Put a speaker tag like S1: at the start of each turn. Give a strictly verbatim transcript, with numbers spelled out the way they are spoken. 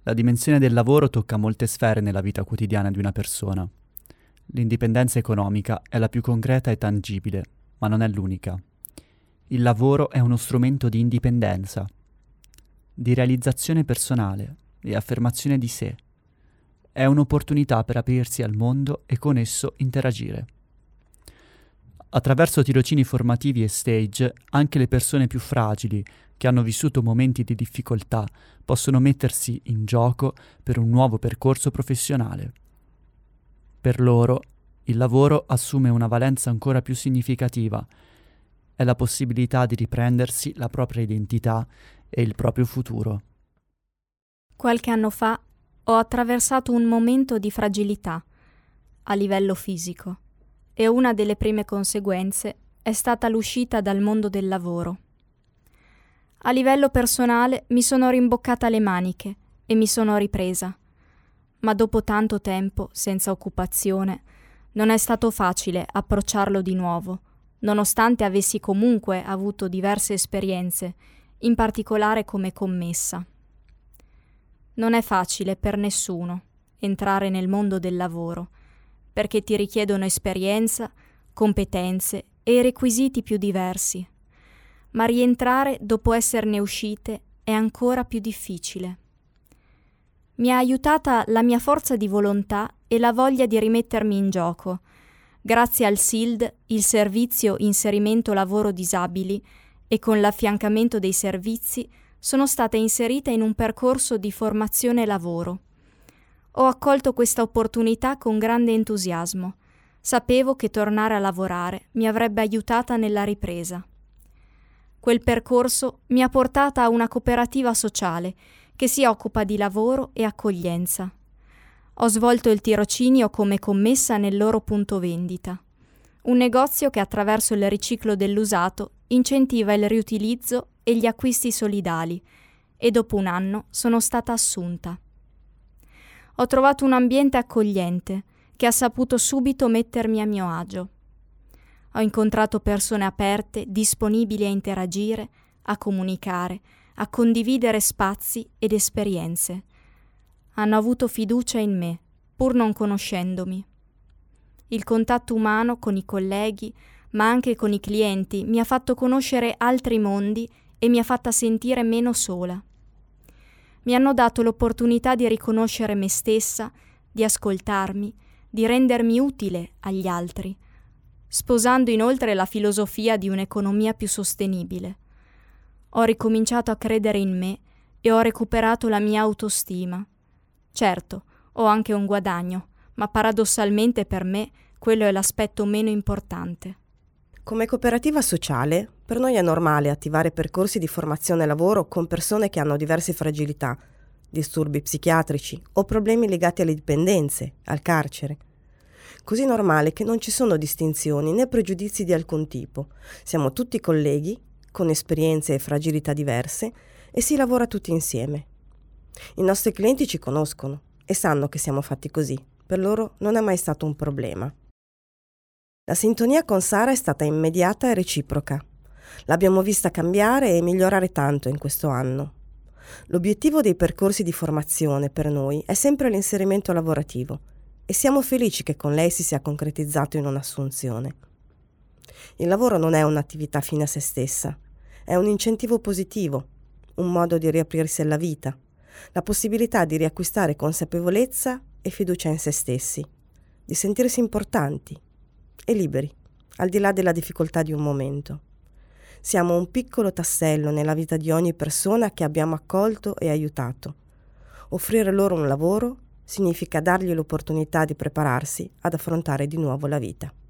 S1: La dimensione del lavoro tocca molte sfere nella vita quotidiana di una persona. L'indipendenza economica è la più concreta e tangibile, ma non è l'unica. Il lavoro è uno strumento di indipendenza, di realizzazione personale e affermazione di sé. È un'opportunità per aprirsi al mondo e con esso interagire. Attraverso tirocini formativi e stage, anche le persone più fragili, che hanno vissuto momenti di difficoltà, possono mettersi in gioco per un nuovo percorso professionale. Per loro, il lavoro assume una valenza ancora più significativa. È la possibilità di riprendersi la propria identità e il proprio futuro.
S2: Qualche anno fa ho attraversato un momento di fragilità a livello fisico e una delle prime conseguenze è stata l'uscita dal mondo del lavoro. A livello personale mi sono rimboccata le maniche e mi sono ripresa, ma dopo tanto tempo senza occupazione non è stato facile approcciarlo di nuovo, nonostante avessi comunque avuto diverse esperienze, in particolare come commessa. Non è facile per nessuno entrare nel mondo del lavoro, perché ti richiedono esperienza, competenze e requisiti più diversi. Ma rientrare dopo esserne uscite è ancora più difficile. Mi ha aiutata la mia forza di volontà e la voglia di rimettermi in gioco. Grazie al S I L D, il servizio Inserimento Lavoro Disabili, e con l'affiancamento dei servizi, sono stata inserita in un percorso di formazione lavoro. Ho accolto questa opportunità con grande entusiasmo. Sapevo che tornare a lavorare mi avrebbe aiutata nella ripresa. Quel percorso mi ha portata a una cooperativa sociale che si occupa di lavoro e accoglienza. Ho svolto il tirocinio come commessa nel loro punto vendita, un negozio che attraverso il riciclo dell'usato incentiva il riutilizzo e gli acquisti solidali, e dopo un anno sono stata assunta. Ho trovato un ambiente accogliente che ha saputo subito mettermi a mio agio. Ho incontrato persone aperte, disponibili a interagire, a comunicare, a condividere spazi ed esperienze. Hanno avuto fiducia in me, pur non conoscendomi. Il contatto umano con i colleghi, ma anche con i clienti, mi ha fatto conoscere altri mondi e mi ha fatta sentire meno sola. Mi hanno dato l'opportunità di riconoscere me stessa, di ascoltarmi, di rendermi utile agli altri, sposando inoltre la filosofia di un'economia più sostenibile. Ho ricominciato a credere in me e ho recuperato la mia autostima. Certo, ho anche un guadagno, ma paradossalmente per me quello è l'aspetto meno importante.
S3: Come cooperativa sociale, per noi è normale attivare percorsi di formazione e lavoro con persone che hanno diverse fragilità, disturbi psichiatrici o problemi legati alle dipendenze, al carcere. Così normale che non ci sono distinzioni né pregiudizi di alcun tipo. Siamo tutti colleghi, con esperienze e fragilità diverse, e si lavora tutti insieme. I nostri clienti ci conoscono e sanno che siamo fatti così. Per loro non è mai stato un problema. La sintonia con Sara è stata immediata e reciproca. L'abbiamo vista cambiare e migliorare tanto in questo anno. L'obiettivo dei percorsi di formazione per noi è sempre l'inserimento lavorativo e siamo felici che con lei si sia concretizzato in un'assunzione. Il lavoro non è un'attività fine a se stessa, è un incentivo positivo, un modo di riaprirsi alla vita, la possibilità di riacquistare consapevolezza e fiducia in se stessi, di sentirsi importanti e liberi, al di là della difficoltà di un momento. Siamo un piccolo tassello nella vita di ogni persona che abbiamo accolto e aiutato. Offrire loro un lavoro significa dargli l'opportunità di prepararsi ad affrontare di nuovo la vita.